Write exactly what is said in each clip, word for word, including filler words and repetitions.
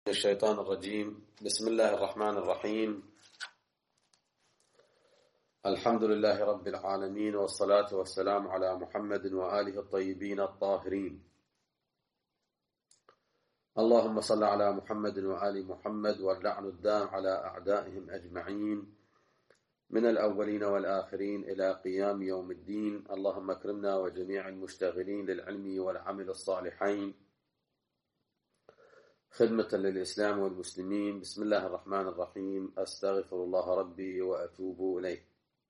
الشيطان الرجيم. بسم الله الرحمن الرحيم. الحمد لله رب العالمين، والصلاة والسلام على محمد وآله الطيبين الطاهرين. اللهم صل على محمد وآل محمد، واللعن الدام على أعدائهم أجمعين من الأولين والآخرين إلى قيام يوم الدين. اللهم اكرمنا وجميع المشتغلين للعلم والعمل الصالحين خدمة للإسلام والمسلمين. بسم الله الرحمن الرحيم. أستغفر الله ربي وأتوب إليه.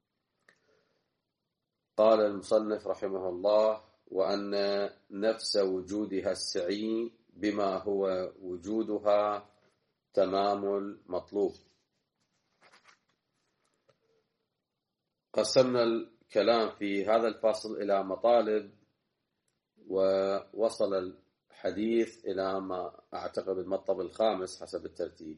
قال المصنف رحمه الله: وأن نفس وجودها السعي بما هو وجودها تمام المطلوب. قسمنا الكلام في هذا الفصل إلى مطالب، ووصل الحديث إلى ما أعتقد المطلب الخامس حسب الترتيب،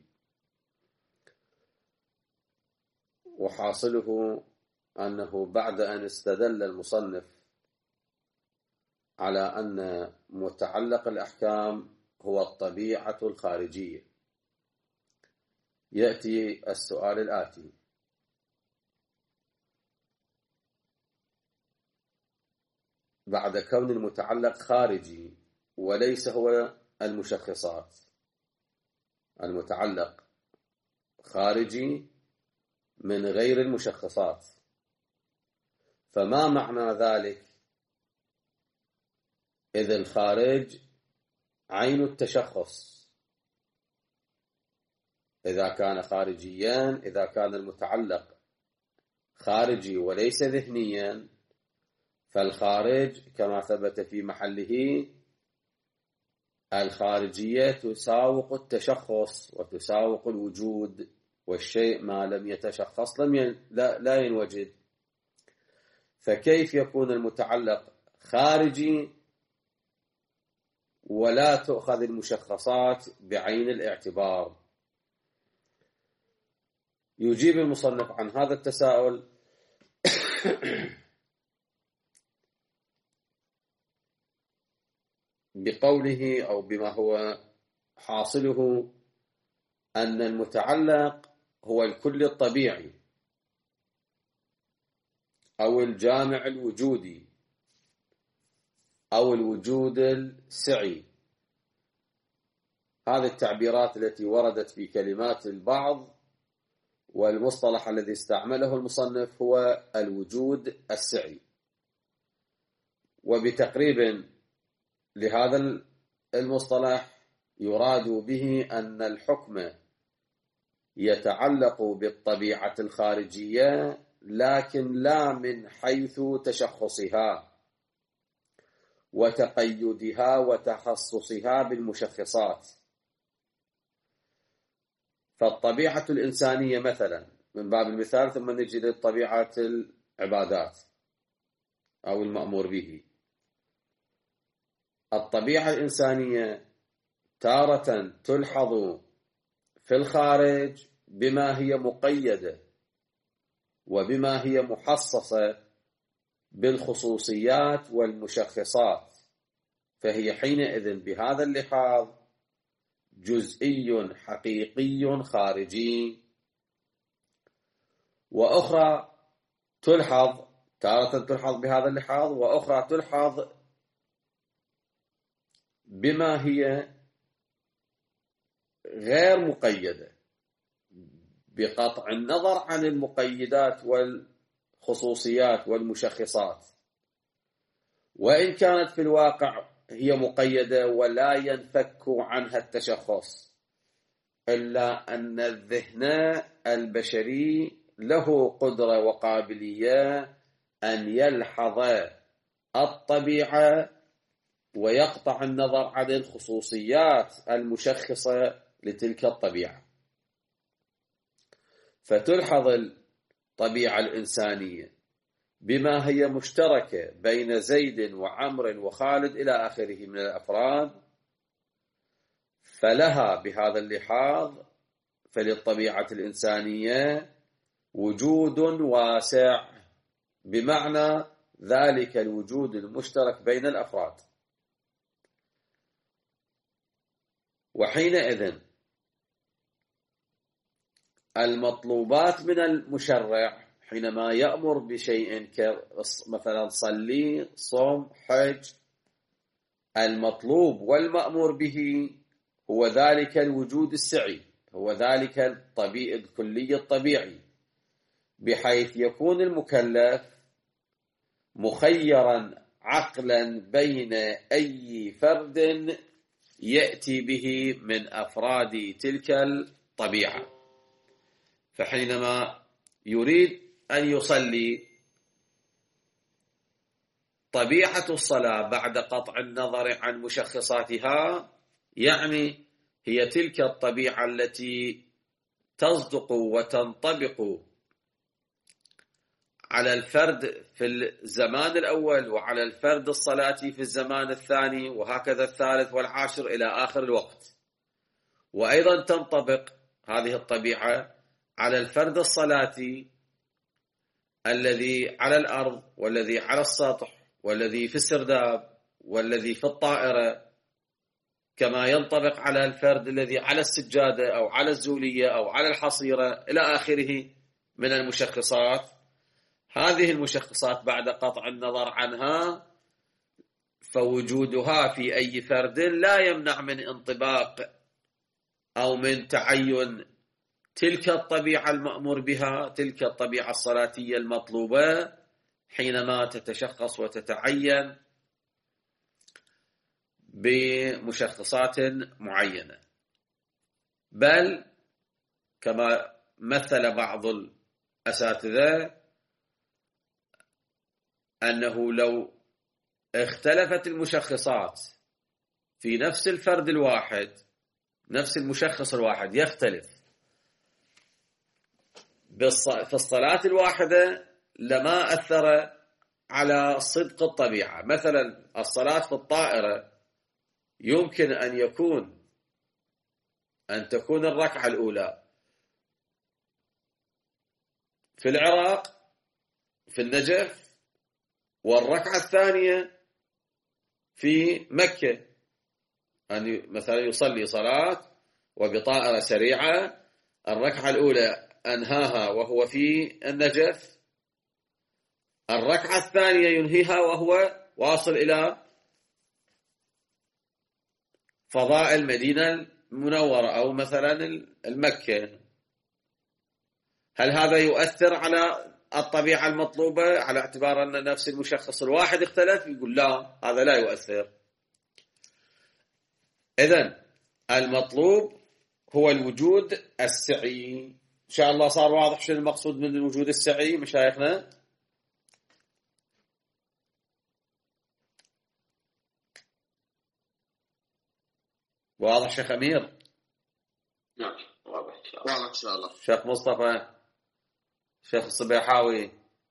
وحاصله أنه بعد أن استدل المصنف على أن متعلق الأحكام هو الطبيعة الخارجية، يأتي السؤال الآتي: بعد كون المتعلق خارجي وليس هو المشخصات، المتعلق خارجي من غير المشخصات، فما معنى ذلك؟ إذ الخارج عين التشخص. إذا كان خارجيا، إذا كان المتعلق خارجي وليس ذهنيا، فالخارج كما ثبت في محله الخارجية تساوق التشخص وتساوق الوجود، والشيء ما لم يتشخص لم ين... لا... لا ينوجد. فكيف يكون المتعلق خارجي ولا تؤخذ المشخصات بعين الاعتبار؟ يجيب المصنف عن هذا التساؤل بقوله أو بما هو حاصله أن المتعلق هو الكل الطبيعي أو الجامع الوجودي أو الوجود السعي. هذه التعبيرات التي وردت في كلمات البعض، والمصطلح الذي استعمله المصنف هو الوجود السعي. وبتقريب لهذا المصطلح يراد به أن الحكم يتعلق بالطبيعة الخارجية، لكن لا من حيث تشخصها وتقيدها وتخصصها بالمشخصات. فالطبيعة الإنسانية مثلا من باب المثال، ثم نجي لطبيعة العبادات أو المأمور به. الطبيعة الإنسانية تارة تلحظ في الخارج بما هي مقيدة وبما هي محصصة بالخصوصيات والمشخصات، فهي حينئذ بهذا اللحاظ جزئي حقيقي خارجي. وأخرى تلحظ تارة تلحظ بهذا اللحاظ، وأخرى تلحظ بما هي غير مقيدة بقطع النظر عن المقيدات والخصوصيات والمشخصات، وإن كانت في الواقع هي مقيدة ولا ينفك عنها التشخص، إلا أن الذهن البشري له قدرة وقابلية أن يلحظ الطبيعة ويقطع النظر عن الخصوصيات المشخصة لتلك الطبيعة. فتلحظ الطبيعة الإنسانية بما هي مشتركة بين زيد وعمر وخالد إلى آخره من الأفراد، فلها بهذا اللحاظ فللطبيعة الإنسانية وجود واسع، بمعنى ذلك الوجود المشترك بين الأفراد. وحينئذ المطلوبات من المشرع حينما يأمر بشيء كمثلا صلي، صوم، حج، المطلوب والمأمور به هو ذلك الوجود السعي، هو ذلك الطبيعي الكلي الطبيعي، بحيث يكون المكلف مخيرا عقلا بين أي فرد يأتي به من أفراد تلك الطبيعة. فحينما يريد أن يصلي، طبيعة الصلاة بعد قطع النظر عن مشخصاتها يعني هي تلك الطبيعة التي تصدق وتنطبق على الفرد في الزمان الأول، وعلى الفرد الصلاة في الزمان الثاني، وهكذا الثالث والعاشر إلى آخر الوقت. وأيضا تنطبق هذه الطبيعة على الفرد الصلاتي الذي على الأرض، والذي على السطح، والذي في السرداب، والذي في الطائرة، كما ينطبق على الفرد الذي على السجادة أو على الزولية أو على الحصيرة إلى آخره من المشخصات. هذه المشخصات بعد قطع النظر عنها فوجودها في أي فرد لا يمنع من انطباق أو من تعين تلك الطبيعة المأمور بها، تلك الطبيعة الصلاتية المطلوبة حينما تتشخص وتتعين بمشخصات معينة. بل كما مثل بعض الأساتذة أنه لو اختلفت المشخصات في نفس الفرد الواحد، نفس المشخص الواحد يختلف في الصلاة الواحدة، لما أثر على صدق الطبيعة. مثلا الصلاة في الطائرة يمكن أن يكون أن تكون الركعة الأولى في العراق في النجف، والركعة الثانية في مكة. أن مثلا يصلي صلاة وبطائرة سريعة، الركعة الأولى أنهاها وهو في النجف، الركعة الثانية ينهيها وهو واصل إلى فضاء المدينة المنورة أو مثلا المكة. هل هذا يؤثر على الطبيعة المطلوبة على اعتبار أن نفس المشخص الواحد اختلف؟ يقول لا، هذا لا يؤثر. إذن المطلوب هو الوجود السعي. إن شاء الله صار واضح شو المقصود من الوجود السعي مشايخنا؟ واضح شيخ أمير؟ نعم واضح إن شاء الله. واضح إن شاء الله. شيخ مصطفى، شيخ الصبيحاوي.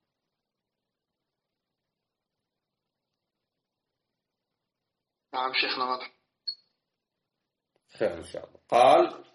نعم شيخنا واضح. خير إن شاء الله. قال،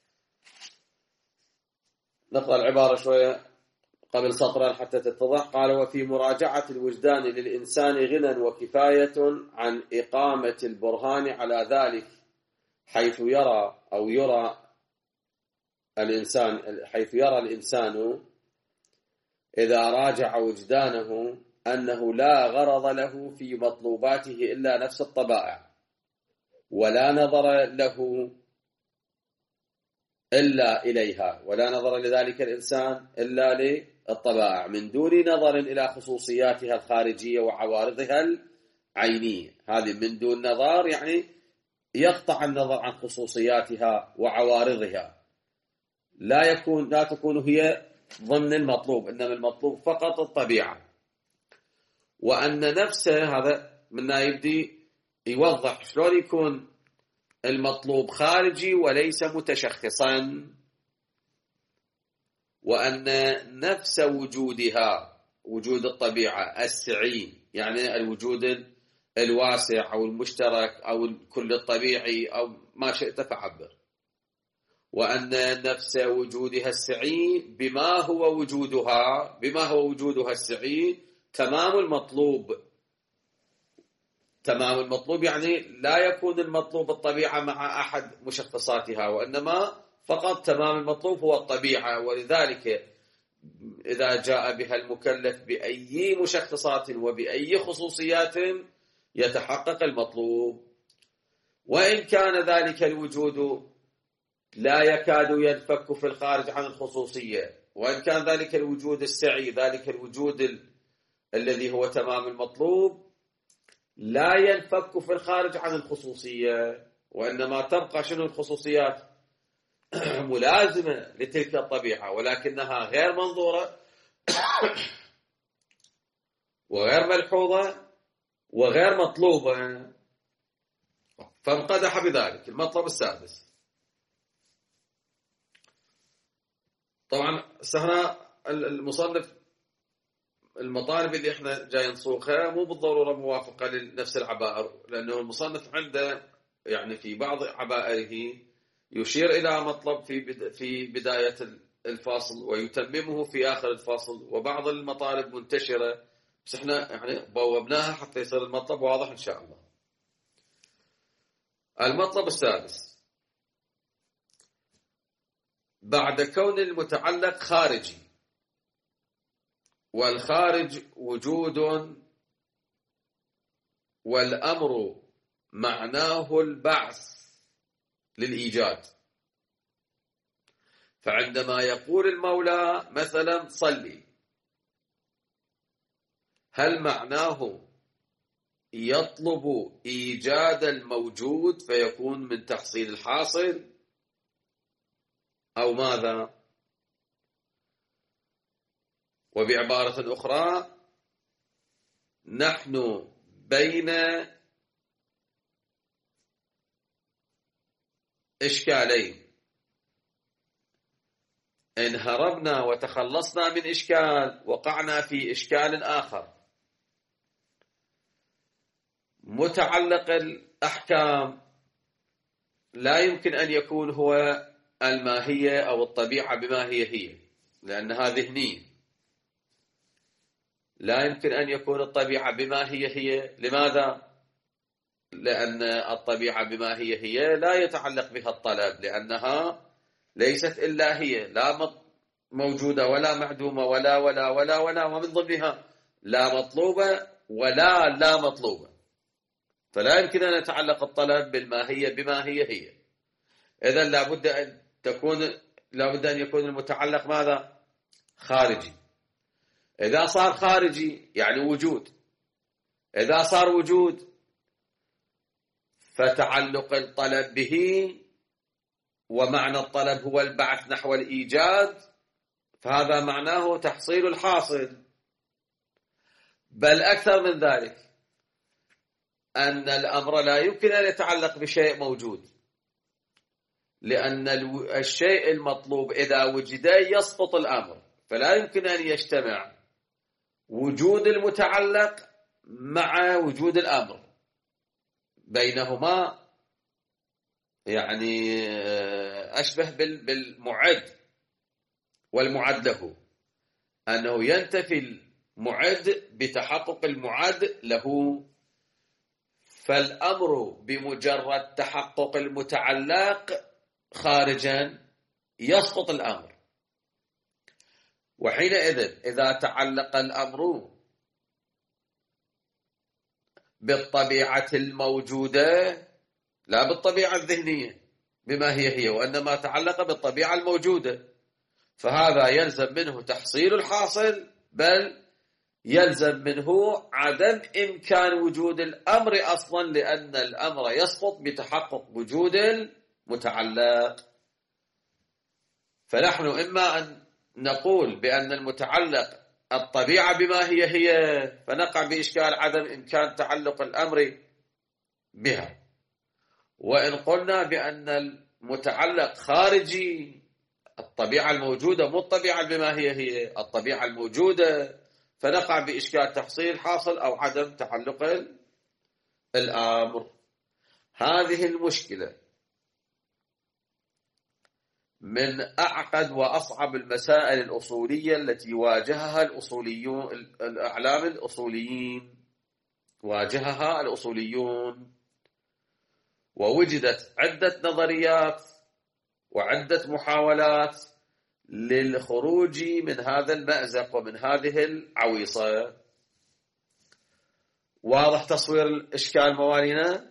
نقرأ العبارة شوية قبل سطرا حتى تتضح. قال: وفي مراجعة الوجدان للإنسان غنى وكفاية عن إقامة البرهان على ذلك، حيث يرى أو يرى الإنسان حيث يرى الإنسان إذا راجع وجدانه أنه لا غرض له في مطلوباته إلا نفس الطبائع، ولا نظر له إلا إليها، ولا نظر لذلك الإنسان إلا للطبائع، من دون نظر إلى خصوصياتها الخارجية وعوارضها العينية. هذه من دون نظر يعني يقطع النظر عن خصوصياتها وعوارضها، لا يكون لا تكون هي ضمن المطلوب، إنما المطلوب فقط الطبيعة. وأن نفسه، هذا منا يبدي يوضح شلون يكون المطلوب خارجي وليس متشخصا، وأن نفس وجودها وجود الطبيعة السعي يعني الوجود الواسع أو المشترك أو الكل الطبيعي أو ما شئت فعبر، وأن نفس وجودها السعي بما هو وجودها بما هو وجودها السعي تمام المطلوب. تمام المطلوب يعني لا يكون المطلوب الطبيعة مع أحد مشخصاتها، وإنما فقط تمام المطلوب هو الطبيعة، ولذلك إذا جاء بها المكلف بأي مشخصات وبأي خصوصيات يتحقق المطلوب. وإن كان ذلك الوجود لا يكاد ينفك في الخارج عن الخصوصية، وإن كان ذلك الوجود السعي، ذلك الوجود ال... الذي هو تمام المطلوب، لا ينفك في الخارج عن الخصوصية، وإنما تبقى شنو الخصوصيات ملازمة لتلك الطبيعة، ولكنها غير منظورة وغير ملحوظة وغير مطلوبة، فانقدح بذلك. المطلب السادس، طبعا هنا المصنف المطالب اللي احنا جاي نسوقها مو بالضرورة موافقة لنفس العبائر، لأنه المصنف عنده يعني في بعض عبائره يشير إلى مطلب في في بداية الفاصل ويتممه في آخر الفاصل، وبعض المطالب منتشرة، بس احنا يعني بوابناها حتى يصير المطلب واضح إن شاء الله. المطلب السادس، بعد كون المتعلق خارجي، والخارج وجود والأمر معناه البعث للإيجاد، فعندما يقول المولى مثلا صلي، هل معناه يطلب إيجاد الموجود فيكون من تحصيل الحاصل أو ماذا؟ وبعبارة أخرى، نحن بين إشكالين، إن هربنا وتخلصنا من إشكال وقعنا في إشكال آخر. متعلق الأحكام لا يمكن أن يكون هو الماهية أو الطبيعة بما هي هي، لأنها ذهنية. لا يمكن أن يكون الطبيعة بما هي هي. لماذا؟ لأن الطبيعة بما هي هي لا يتعلق بها الطلب، لأنها ليست إلا هي، لا موجودة ولا معدومة ولا ولا ولا ولا ومن ضمنها لا مطلوبة ولا لا مطلوبة، فلا يمكن أن يتعلق الطلب بالماهية بما هي هي. إذن لابد أن تكون لابد أن يكون المتعلق ماذا؟ خارجي. إذا صار خارجي يعني وجود، إذا صار وجود فتعلق الطلب به، ومعنى الطلب هو البعث نحو الإيجاد، فهذا معناه تحصيل الحاصل. بل أكثر من ذلك، أن الأمر لا يمكن أن يتعلق بشيء موجود، لأن الشيء المطلوب إذا وجد يسقط الأمر، فلا يمكن أن يجتمع وجود المتعلق مع وجود الأمر، بينهما يعني أشبه بالمعد والمعد له، أنه ينتفي المعد بتحقق المعد له، فالأمر بمجرد تحقق المتعلق خارجا يسقط الأمر. وحينئذ إذا تعلق الأمر بالطبيعة الموجودة لا بالطبيعة الذهنية بما هي هي، وإنما تعلق بالطبيعة الموجودة، فهذا يلزم منه تحصيل الحاصل، بل يلزم منه عدم إمكان وجود الأمر أصلا، لأن الأمر يسقط بتحقق وجود المتعلق. فنحن إما أن نقول بأن المتعلق الطبيعة بما هي هي، فنقع بإشكال عدم إمكان تعلق الأمر بها، وإن قلنا بأن المتعلق خارجي، الطبيعة الموجودة مو الطبيعة بما هي هي، الطبيعة الموجودة، فنقع بإشكال تحصيل حاصل أو عدم تعلق الأمر. هذه المشكلة من أعقد وأصعب المسائل الأصولية التي واجهها الأصوليون، الأعلام الأصوليين واجهها الأصوليون، ووجدت عدة نظريات وعدة محاولات للخروج من هذا المأزق ومن هذه العويصة. واضح تصوير الإشكال موالينا؟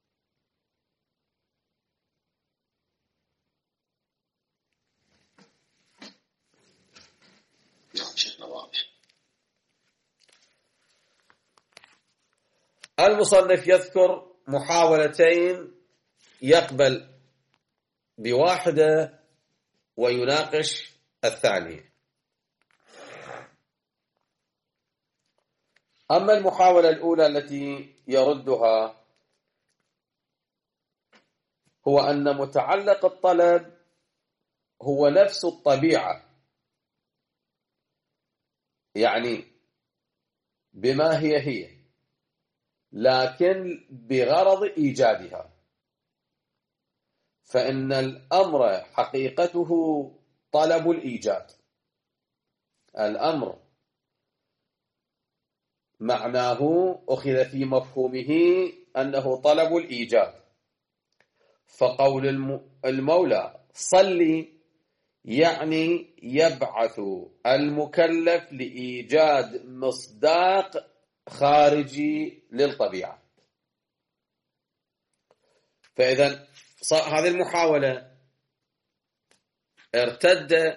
المصنف يذكر محاولتين يقبل بواحدة ويناقش الثانية. أما المحاولة الأولى التي يردها هو أن متعلق الطلب هو نفس الطبيعة، يعني بما هي هي، لكن بغرض إيجادها. فإن الأمر حقيقته طلب الإيجاد، الأمر معناه أخذ في مفهومه أنه طلب الإيجاد. فقول المولى صلي يعني يبعث المكلف لإيجاد مصداق خارجي للطبيعة. فإذا هذه المحاولة ارتد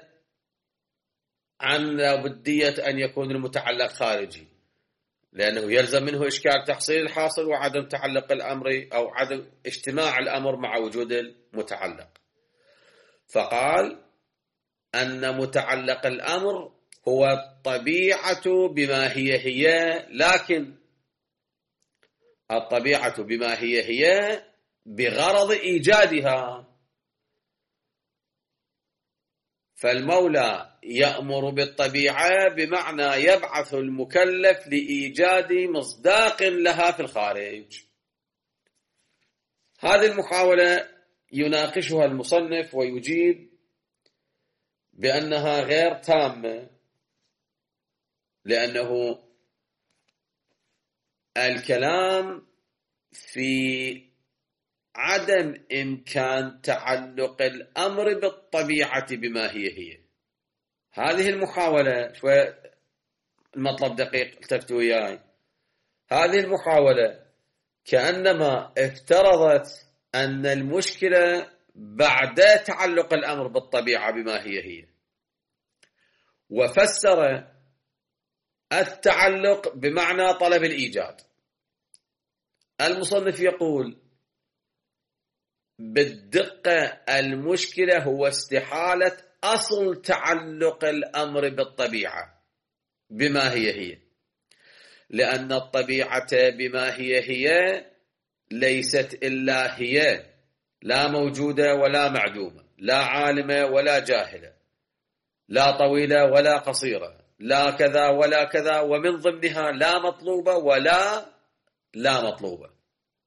عن بدية أن يكون المتعلق خارجي، لأنه يلزم منه إشكال تحصيل الحاصل وعدم تعلق الأمر أو عدم اجتماع الأمر مع وجود المتعلق. فقال أن متعلق الأمر هو الطبيعة بما هي هي، لكن الطبيعة بما هي هي بغرض إيجادها. فالمولى يأمر بالطبيعة بمعنى يبعث المكلف لإيجاد مصداق لها في الخارج. هذه المحاولة يناقشها المصنف ويجيب بأنها غير تامة، لأنه الكلام في عدم إمكان تعلق الأمر بالطبيعة بما هي هي. هذه المحاولة شوية المطلب دقيق، التفتوا وياي. هذه المحاولة كأنما افترضت أن المشكلة بعد تعلق الأمر بالطبيعة بما هي هي، وفسر التعلق بمعنى طلب الإيجاد. المصنف يقول بالدقة المشكلة هو استحالة أصل تعلق الأمر بالطبيعة بما هي هي، لأن الطبيعة بما هي هي ليست إلا هي، لا موجودة ولا معدومة، لا عالمة ولا جاهلة، لا طويلة ولا قصيرة، لا كذا ولا كذا، ومن ضمنها لا مطلوبة ولا لا مطلوبة.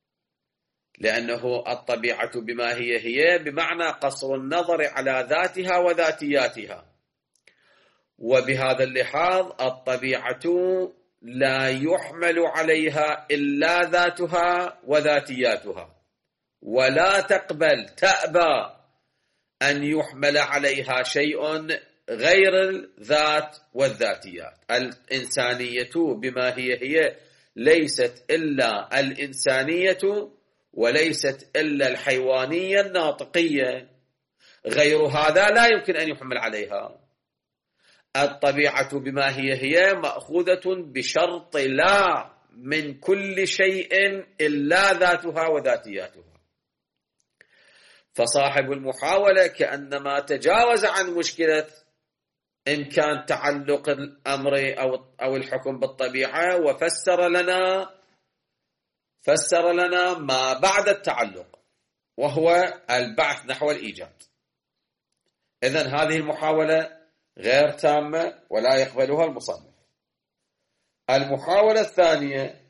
لأنه الطبيعة بما هي هي بمعنى قصر النظر على ذاتها وذاتياتها، وبهذا اللحاظ الطبيعة لا يحمل عليها إلا ذاتها وذاتياتها، ولا تقبل تأبى أن يحمل عليها شيء غير الذات والذاتيات. الإنسانية بما هي هي ليست إلا الإنسانية وليست إلا الحيوانية الناطقية، غير هذا لا يمكن أن يحمل عليها. الطبيعة بما هي هي مأخوذة بشرط لا من كل شيء إلا ذاتها وذاتياتها. فصاحب المحاولة كأنما تجاوز عن مشكلة إمكان تعلق الأمر أو أو الحكم بالطبيعة، وفسر لنا فسر لنا ما بعد التعلق، وهو البعث نحو الإيجاد. إذن هذه المحاولة غير تامة ولا يقبلها المصنف. المحاولة الثانية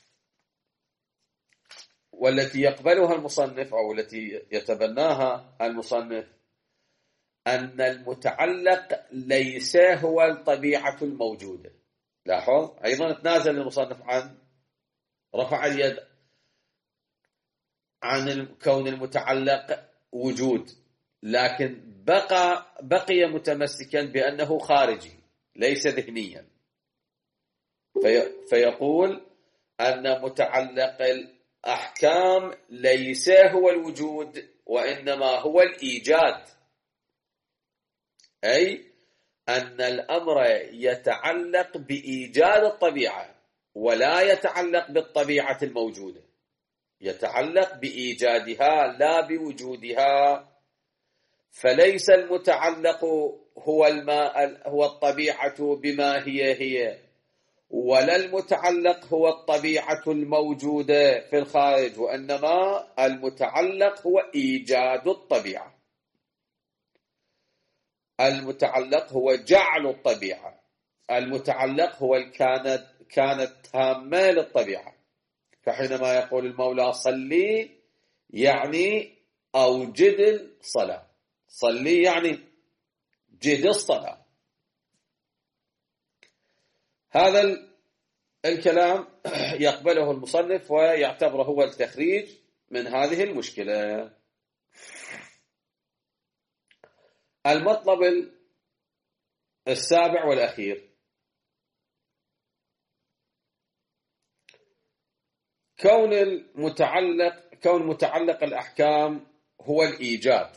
والتي يقبلها المصنف أو التي يتبناها المصنف أن المتعلق ليس هو الطبيعة الموجودة. لاحظ أيضا تنازل المصنف عن رفع اليد عن كون المتعلق وجود، لكن بقى بقي متمسكا بأنه خارجي ليس ذهنيا، في فيقول أن متعلق الأحكام ليس هو الوجود وإنما هو الإيجاد، أي أن الأمر يتعلق بإيجاد الطبيعة ولا يتعلق بالطبيعة الموجودة، يتعلق بإيجادها لا بوجودها. فليس المتعلق هو الماء هو الطبيعة بما هي هي، ولا المتعلق هو الطبيعة الموجودة في الخارج، وإنما المتعلق هو إيجاد الطبيعة. المتعلق هو جعل الطبيعة، المتعلق هو الكانت كانت تامة للطبيعة. فحينما يقول المولى صلي يعني أوجد الصلاة، صلي يعني جد الصلاة. هذا الكلام يقبله المصنف ويعتبره هو التخريج من هذه المشكلة. المطلب السابع والأخير كون المتعلق كون متعلق الأحكام هو الإيجاد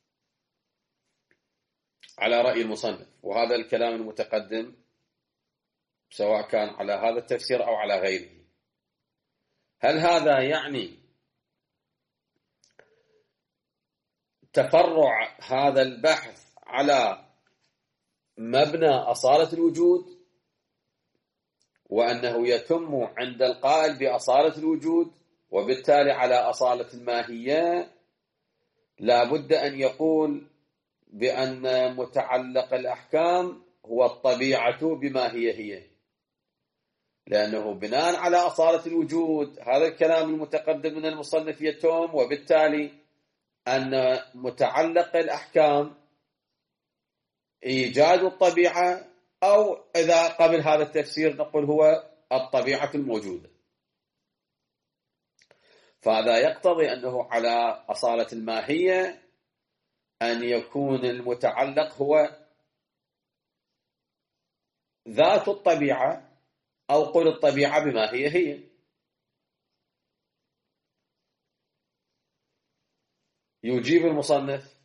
على رأي المصنف، وهذا الكلام المتقدم سواء كان على هذا التفسير أو على غيره. هل هذا يعني تفرع هذا البحث على مبنى أصالة الوجود، وأنه يتم عند القائل بأصالة الوجود وبالتالي على أصالة الماهية؟ لا بد أن يقول بأن متعلق الأحكام هو الطبيعة بما هي هي، لأنه بناء على أصالة الوجود هذا الكلام المتقدم من المصنف يتم، وبالتالي أن متعلق الأحكام إيجاد الطبيعة، أو إذا قبل هذا التفسير نقول هو الطبيعة الموجودة. فهذا يقتضي أنه على أصالة الماهية أن يكون المتعلق هو ذات الطبيعة، أو قل الطبيعة بما هي هي. يجيب المصنف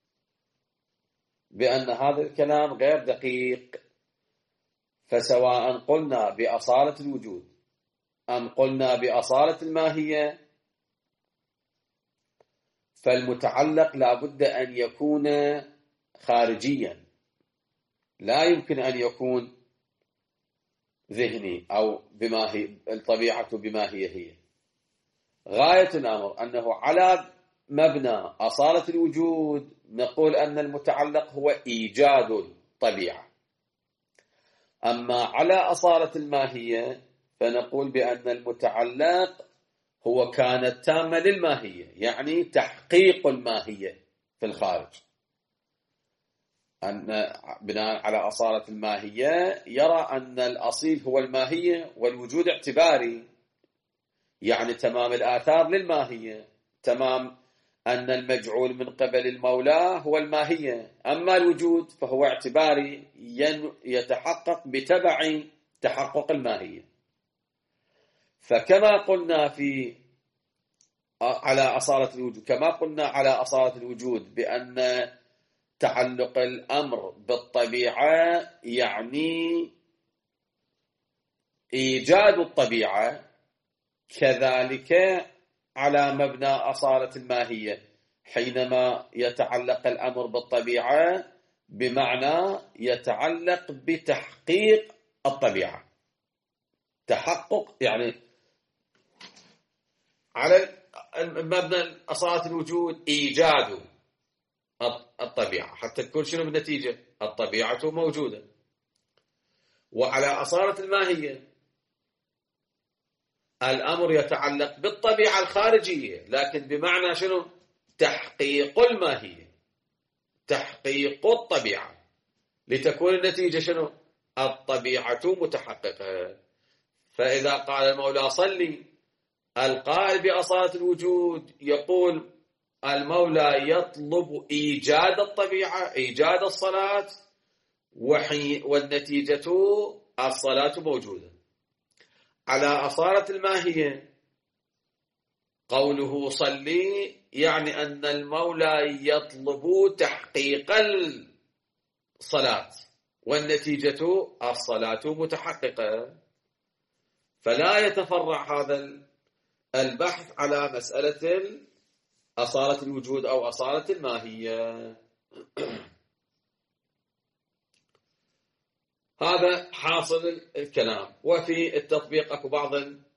بأن هذا الكلام غير دقيق، فسواء قلنا بأصالة الوجود أم قلنا بأصالة الماهية فالمتعلق لا بد أن يكون خارجيا، لا يمكن أن يكون ذهني أو بما هي الطبيعة بما هي هي. غاية الأمر أنه على مبنى أصالة الوجود نقول أن المتعلق هو إيجاد الطبيعة، أما على أصالة الماهية فنقول بأن المتعلق هو كانت تامة للماهية، يعني تحقيق الماهية في الخارج. أن بناء على أصالة الماهية يرى أن الأصيل هو الماهية والوجود اعتباري، يعني تمام الآثار للماهية، تمام أن المجعول من قبل المولى هو الماهية، أما الوجود فهو اعتباري يتحقق بتبع تحقق الماهية. فكما قلنا في على أصالة الوجود كما قلنا على أصالة الوجود بأن تعلق الأمر بالطبيعة يعني إيجاد الطبيعة، كذلك على مبنى أصالة الماهية حينما يتعلق الأمر بالطبيعة بمعنى يتعلق بتحقيق الطبيعة. تحقق يعني على مبنى أصالة الوجود إيجاد الطبيعة حتى تكون شنو بالنتيجة؟ الطبيعة موجودة. وعلى أصالة الماهية الأمر يتعلق بالطبيعة الخارجية، لكن بمعنى شنو؟ تحقيق الماهية، تحقيق الطبيعة، لتكون النتيجة شنو؟ الطبيعة متحققة. فإذا قال المولى صلي، القائل بأصالة الوجود يقول المولى يطلب إيجاد الطبيعة، إيجاد الصلاة، وحي والنتيجة الصلاة موجودة. على أصالة الماهية قوله صلي يعني أن المولى يطلب تحقيق الصلاة، والنتيجة الصلاة متحققة. فلا يتفرع هذا البحث على مسألة أصالة الوجود أو أصالة الماهية. هذا حاصل الكلام. وفي التطبيق أكو بعض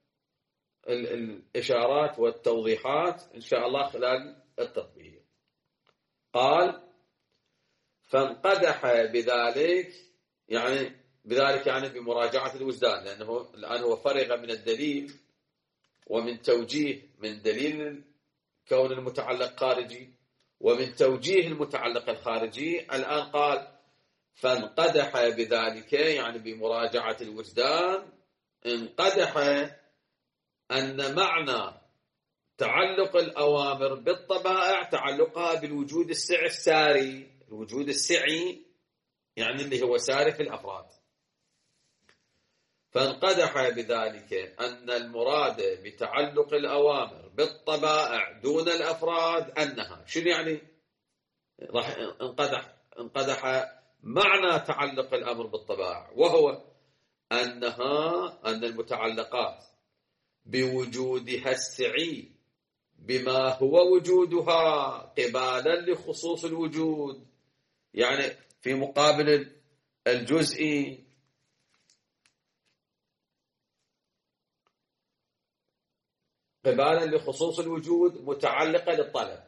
الإشارات والتوضيحات إن شاء الله خلال التطبيق. قال فانقدح بذلك، يعني بذلك يعني بمراجعة الوجدان، لأنه الآن هو فرغ من الدليل ومن توجيه من دليل كون المتعلق خارجي ومن توجيه المتعلق الخارجي. الآن قال فانقدح بذلك يعني بمراجعة الوجدان. انقدح أن معنى تعلق الأوامر بالطبائع تعلقها بالوجود السعي الساري، الوجود السعي يعني اللي هو ساري في الأفراد. فانقدح بذلك أن المراد بتعلق الأوامر بالطبائع دون الأفراد أنها شنو يعني؟ راح انقدح انقدح معنى تعلق الأمر بالطبائع، وهو أنها أن المتعلقات بوجودها السعي بما هو وجودها قبالا لخصوص الوجود، يعني في مقابل الجزئي قبالا لخصوص الوجود متعلقة للطلب،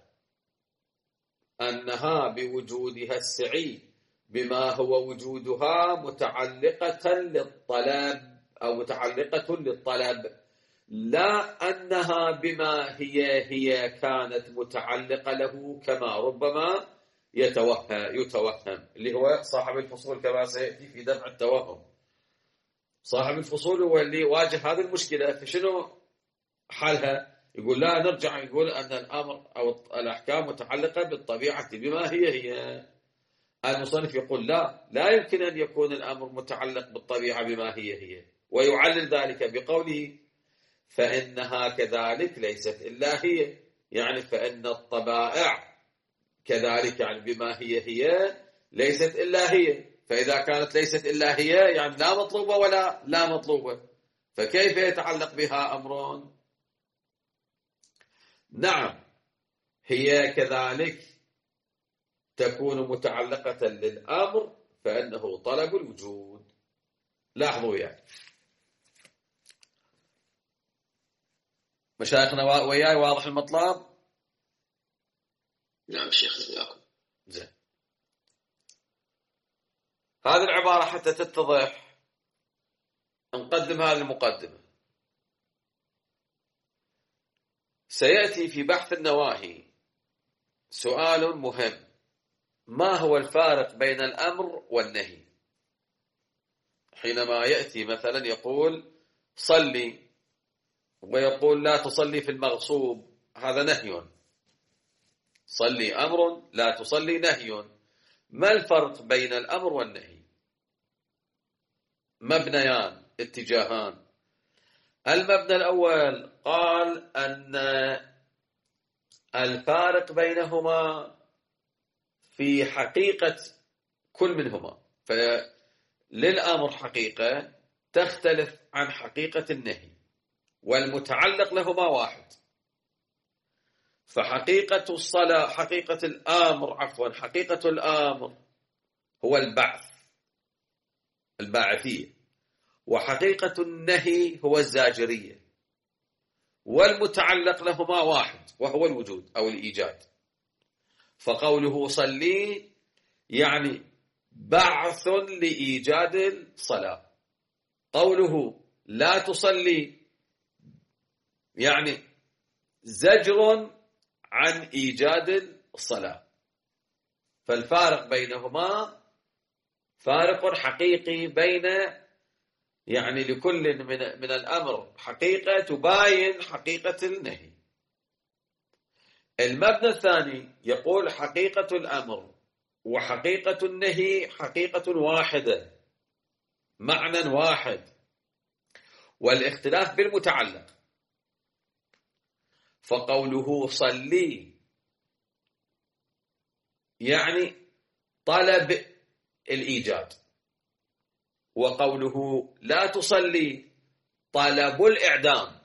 أنها بوجودها السعي بما هو وجودها متعلقة للطلب أو متعلقة للطلب، لا أنها بما هي هي كانت متعلقة له كما ربما يتوهم يتوهم اللي هو صاحب الفصول كما سيأتي في دفع التوهم. صاحب الفصول هو اللي واجه هذه المشكلة، فشنو حالها؟ يقول لا نرجع يقول أن الأمر أو الأحكام متعلقة بالطبيعة بما هي هي. المصنف يقول لا لا يمكن أن يكون الأمر متعلق بالطبيعة بما هي هي، ويعلل ذلك بقوله فإنها كذلك ليست إلا هي، يعني فإن الطبائع كذلك يعني بما هي هي ليست إلا هي. فإذا كانت ليست إلا هي يعني لا مطلوبة ولا لا مطلوبة، فكيف يتعلق بها أمر؟ نعم هي كذلك تكون متعلقة للأمر فإنه طلب الوجود. لاحظوا يعني مشايخنا وياي واضح المطلب؟ نعم شيخ وياكم. زين، هذه العبارة حتى تتضح نقدمها للمقدمة. سيأتي في بحث النواهي سؤال مهم: ما هو الفارق بين الأمر والنهي؟ حينما يأتي مثلا يقول صلي ويقول لا تصلي في المغصوب، هذا نهي. صلي أمر، لا تصلي نهي. ما الفرق بين الأمر والنهي؟ مبنيان اتجاهان. المبنى الأول قال أن الفارق بينهما في حقيقة كل منهما، فللأمر حقيقة تختلف عن حقيقة النهي، والمتعلق لهما واحد. فحقيقة الصلاة حقيقة الأمر عفوا حقيقة الأمر هو البعث الباعثية، وحقيقة النهي هو الزاجرية، والمتعلق لهما واحد وهو الوجود أو الإيجاد. فقوله صلي يعني بعث لإيجاد الصلاة، قوله لا تصلي يعني زجر عن إيجاد الصلاة. فالفارق بينهما فارق حقيقي بين يعني لكل من من الأمر حقيقة تباين حقيقة النهي. المبنى الثاني يقول حقيقة الأمر وحقيقة النهي حقيقة واحدة، معنى واحد، والاختلاف بالمتعلق. فقوله صلي يعني طلب الإيجاد، وقوله لا تصلي طلب الإعدام،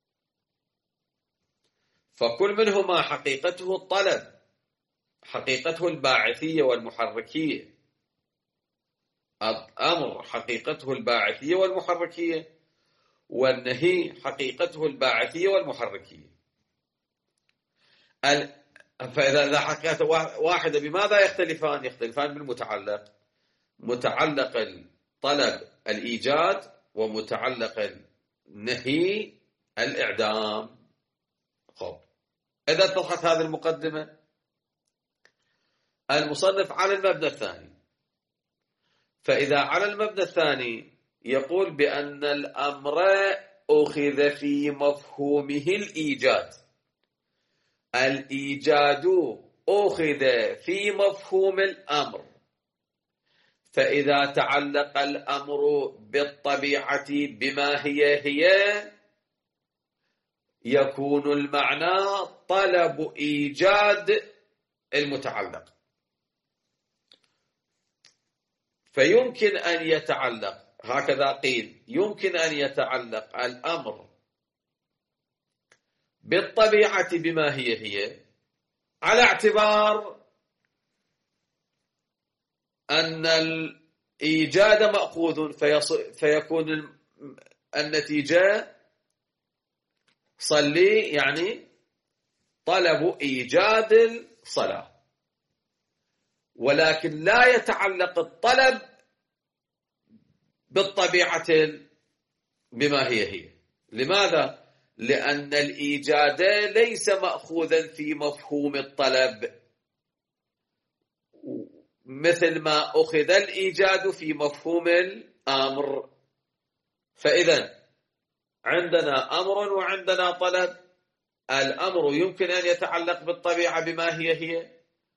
فكل منهما حقيقته الطلب، حقيقته الباعثية والمحركية. الأمر حقيقته الباعثية والمحركية، والنهي حقيقته الباعثية والمحركية. فإذا حقيقة واحدة بماذا يختلفان؟ يختلفان بالمتعلق، متعلق الطلب الإيجاد ومتعلق النهي الإعدام. خب، إذا اتضحت هذه المقدمة، المصنف على المبنى الثاني. فإذا على المبنى الثاني يقول بأن الأمر أخذ في مفهومه الإيجاد، الإيجاد أخذ في مفهوم الأمر، فإذا تعلق الأمر بالطبيعة بما هي هي يكون المعنى طلب إيجاد المتعلق. فيمكن أن يتعلق، هكذا قيل، يمكن أن يتعلق الأمر بالطبيعة بما هي هي على اعتبار أن الإيجاد مأخوذ، فيكون النتيجة صلي يعني طلب إيجاد الصلاة، ولكن لا يتعلق الطلب بالطبيعة بما هي هي. لماذا؟ لأن الإيجاد ليس مأخوذا في مفهوم الطلب مثل ما أخذ الإيجاد في مفهوم الأمر. فإذا عندنا أمر وعندنا طلب. الأمر يمكن أن يتعلق بالطبيعة بما هي هي،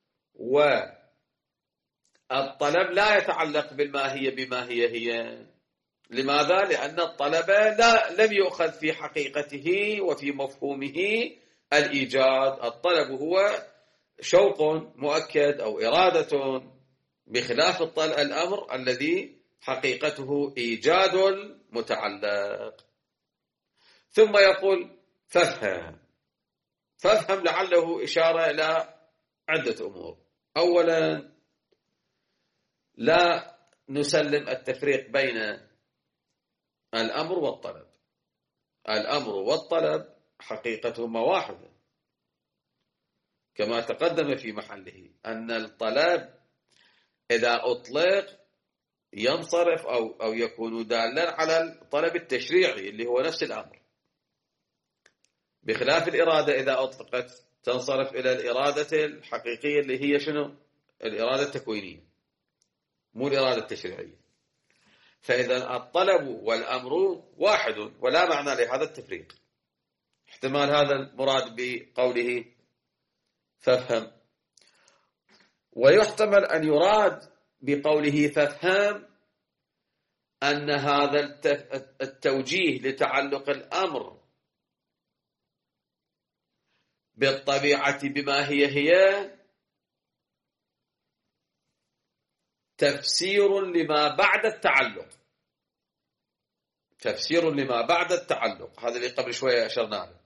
والطلب لا يتعلق بالماهية بما هي هي. لماذا؟ لأن الطلب لا لم يؤخذ في حقيقته وفي مفهومه الإيجاد. الطلب هو شوق مؤكد أو إرادة، بخلاف الأمر الذي حقيقته إيجاد المتعلق. ثم يقول فافهم. فافهم لعله إشارة إلى عدة أمور. أولا، لا نسلم التفريق بين الأمر والطلب. الأمر والطلب حقيقتهما واحدة، كما تقدم في محله أن الطلب إذا أطلق ينصرف أو أو يكون دالا على الطلب التشريعي اللي هو نفس الأمر، بخلاف الإرادة إذا أطلقت تنصرف إلى الإرادة الحقيقية اللي هي شنو؟ الإرادة التكوينية، مو الإرادة التشريعية. فإذا الطلب والأمر واحد ولا معنى لهذا التفريق. احتمال هذا المراد بقوله فافهم، ويحتمل أن يراد بقوله فافهم أن هذا التوجيه لتعلق الأمر بالطبيعة بما هي هي تفسير لما بعد التعلق، تفسير لما بعد التعلق. هذا اللي قبل شوية أشرنا له.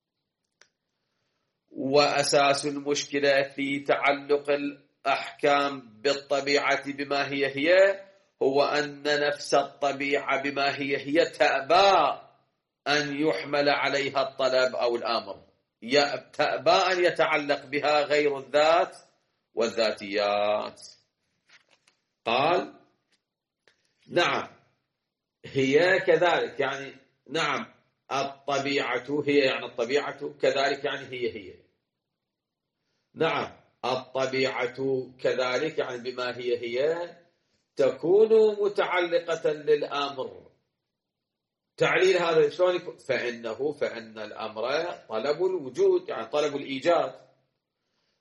وأساس المشكلة في تعلق الأحكام بالطبيعة بما هي هي هو أن نفس الطبيعة بما هي هي تأبى أن يحمل عليها الطلب أو الأمر، تأبى أن يتعلق بها غير الذات والذاتيات. قال نعم هي كذلك، يعني نعم الطبيعة هي، يعني الطبيعة كذلك يعني هي هي. نعم الطبيعة كذلك يعني بما هي هي تكون متعلقة للأمر. تعليل هذا شلون يكون؟ فإنه فإن الأمر طلب الوجود، يعني طلب الإيجاد.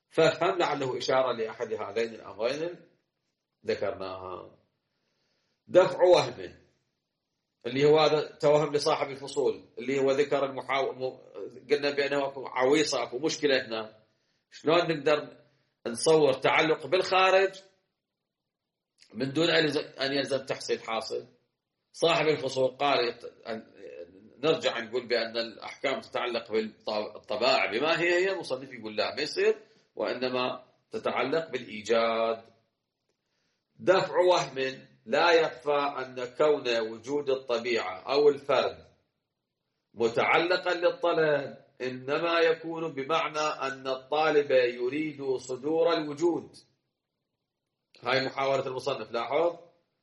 فافهم لعله إشارة لأحد هذين الأمرين ذكرناها. دفع وهم اللي هو هذا توهم لصاحب الفصول، اللي هو ذكر المحاو... قلنا بأنه أكو عويصة، أكو مشكلة هنا. شلون نقدر نصور تعلق بالخارج من دون أن يلزم تحصيل حاصل؟ صاحب الفصول قال نرجع نقول بأن الأحكام تتعلق بالطبائع بما هي هي، المصنف يقول لا ما يصير، وإنما تتعلق بالإيجاد. دفع وهم لا يخفى أن كون وجود الطبيعة أو الفرد متعلقا للطلب إنما يكون بمعنى أن الطالب يريد صدور الوجود. هاي محاولة المصنف، لاحظ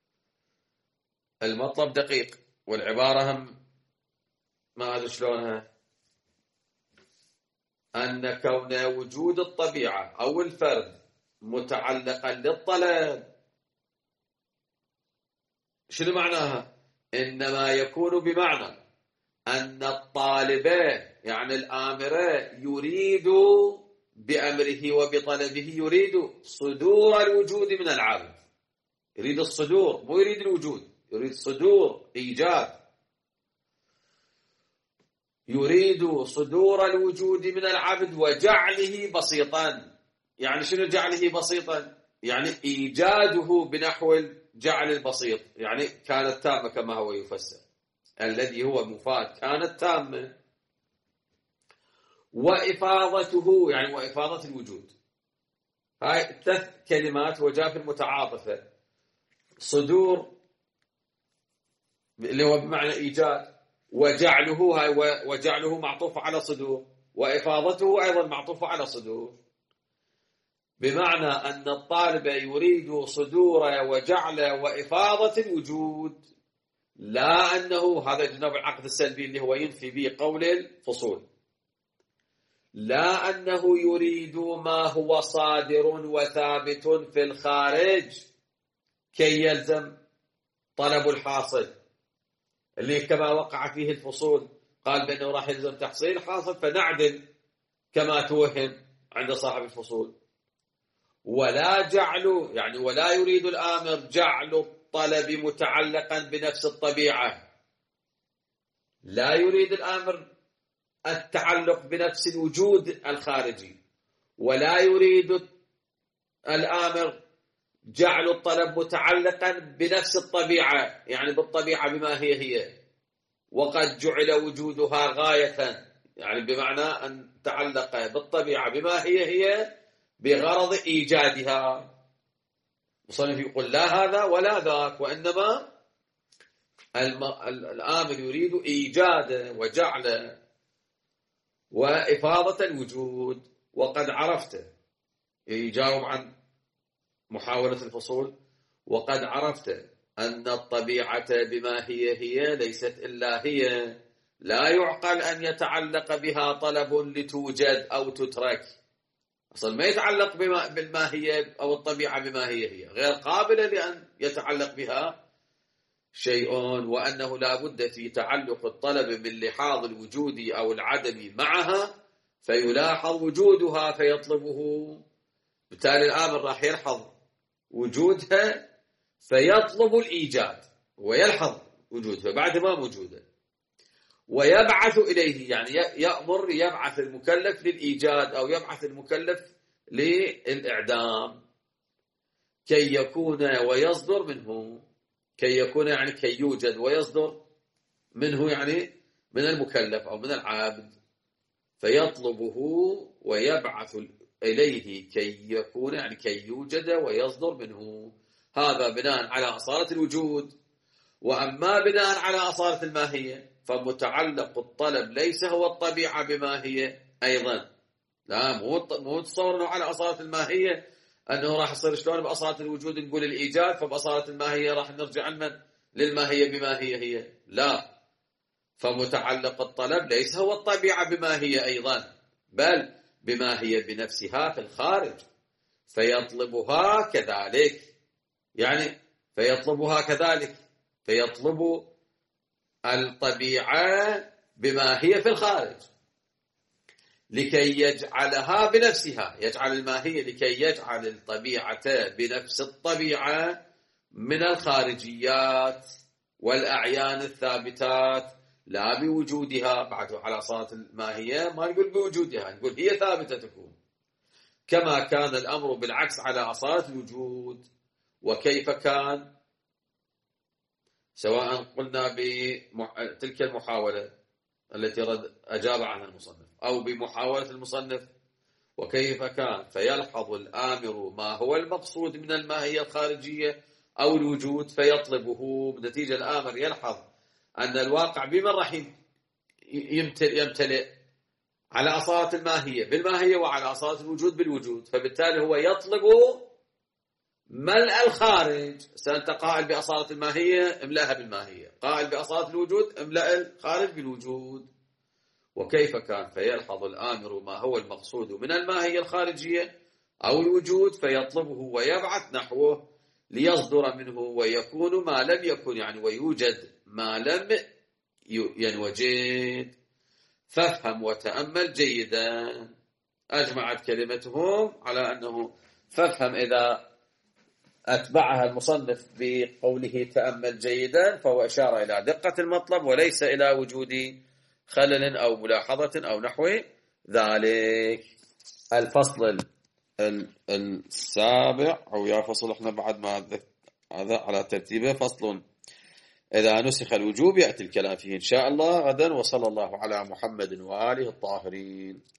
المطلب دقيق والعبارة هم ما أدري شلونها. أن كون وجود الطبيعة أو الفرد متعلقا للطلب شنو معناها؟ إنما يكون بمعنى أن الطالب يعني الآمر يريد بأمره وبطلبه يريد صدور الوجود من العبد. يريد الصدور، مو يريد الوجود، يريد صدور، إيجاد. يريد صدور الوجود من العبد وجعله بسيطا. يعني شنو جعله بسيطا؟ يعني إيجاده بنحو الجعل البسيط، يعني كانت تامة كما هو يفسر، الذي هو مفاد كانت تامة. وإفاضته يعني وإفاضة الوجود. هاي ثلاث كلمات وجاء في المتعاطفة. صدور اللي هو بمعنى إيجاد، وجعله هاي وجعله معطوف على صدور، وإفاضته أيضا معطوف على صدور، بمعنى أن الطالب يريد صدور وجعل وإفاضة الوجود، لا أنه هذا جناب العقد السلبي اللي هو ينفي به قول الفصول، لا أنه يريد ما هو صادر وثابت في الخارج كي يلزم طلب الحاصل، اللي كما وقع فيه الفصول قال بأنه راح يلزم تحصيل حاصل فنعدل كما توهم عند صاحب الفصول. ولا جعل يعني ولا يريد الآمر جعل الطلب متعلقا بنفس الطبيعة، لا يريد الآمر التعلق بنفس الوجود الخارجي، ولا يريد الآمر جعل الطلب متعلقا بنفس الطبيعة يعني بالطبيعة بما هي هي، وقد جعل وجودها غاية يعني بمعنى أن تعلق بالطبيعة بما هي هي بغرض إيجادها. مصنف يقول لا هذا ولا ذاك، وإنما الآمر يريد إيجاد وجعل وإفاضة الوجود. وقد عرفت يجاوب عن محاولة الفصول، وقد عرفت أن الطبيعة بما هي هي ليست إلا هي، لا يعقل أن يتعلق بها طلب لتوجد أو تترك. أصلا ما يتعلق بما بالماهية أو الطبيعة بما هي هي، غير قابلة لأن يتعلق بها شيء، وأنه لا بد في تعلق الطلب من لحاظ الوجود أو العدم معها فيلاحظ وجودها فيطلبه. بالتالي الآمر راح يلحظ وجودها فيطلب الإيجاد ويلحظ وجودها بعد ما موجودة، ويبعث إليه يعني يأمر يبعث المكلف للإيجاد أو يبعث المكلف للإعدام كي يكون ويصدر منه، كي يكون يعني كي يوجد ويصدر منه يعني من المكلف أو من العابد، فيطلبه ويبعث إليه كي يكون يعني كي يوجد ويصدر منه. هذا بناء على أصالة الوجود. وأما بناء على أصالة الماهية فمتعلق الطلب ليس هو الطبيعة بما هي أيضا. لا مو مو تصور على أصالة الماهية أنه راح يصير شلون بأصالة الوجود نقول الإيجاد فبأصالة الماهية راح نرجع لمن للماهية بما هي هي. لا، فمتعلق الطلب ليس هو الطبيعة بما هي أيضا، بل بما هي بنفسها في الخارج فيطلبها كذلك، يعني فيطلبها كذلك فيطلب الطبيعة بما هي في الخارج، لكي يجعلها بنفسها، يجعل الماهية لكي يجعل الطبيعة بنفس الطبيعة من الخارجيات والأعيان الثابتات لا بوجودها. بعد على أصالة الماهية ما نقول بوجودها، نقول هي ثابتة تكون، كما كان الأمر بالعكس على أصالة الوجود. وكيف كان؟ سواء قلنا بتلك المحاولة التي رد أجاب عنها المصنف أو بمحاولة المصنف وكيف كان، فيلحظ الآمر ما هو المقصود من الماهية الخارجية أو الوجود فيطلبه. بنتيجة الآمر يلحظ أن الواقع بمن راح يمتلئ, يمتلئ على أصالة الماهية بالماهية وعلى أصالة الوجود بالوجود، فبالتالي هو يطلب ملء الخارج. سأنت قائل بأصالة الماهية املأها بالماهية، قائل بأصالة الوجود املأ الخارج بالوجود. وكيف كان؟ فيلحظ الآمر ما هو المقصود من الماهية الخارجية أو الوجود فيطلبه ويبعث نحوه ليصدر منه ويكون ما لم يكن، يعني ويوجد ما لم ينوجد. فافهم وتأمل جيدا. أجمعت كلمتهم على أنه فافهم إذا أتبعها المصنف بقوله تأمل جيدا فهو إشارة إلى دقة المطلب وليس إلى وجود خلل أو ملاحظة أو نحو ذلك. الفصل السابع أو يا فصل احنا بعد ما هذا على ترتيبه، فصل إذا نسخ الوجوب يأتي الكلام فيه إن شاء الله غدا. وصلى الله على محمد وآله الطاهرين.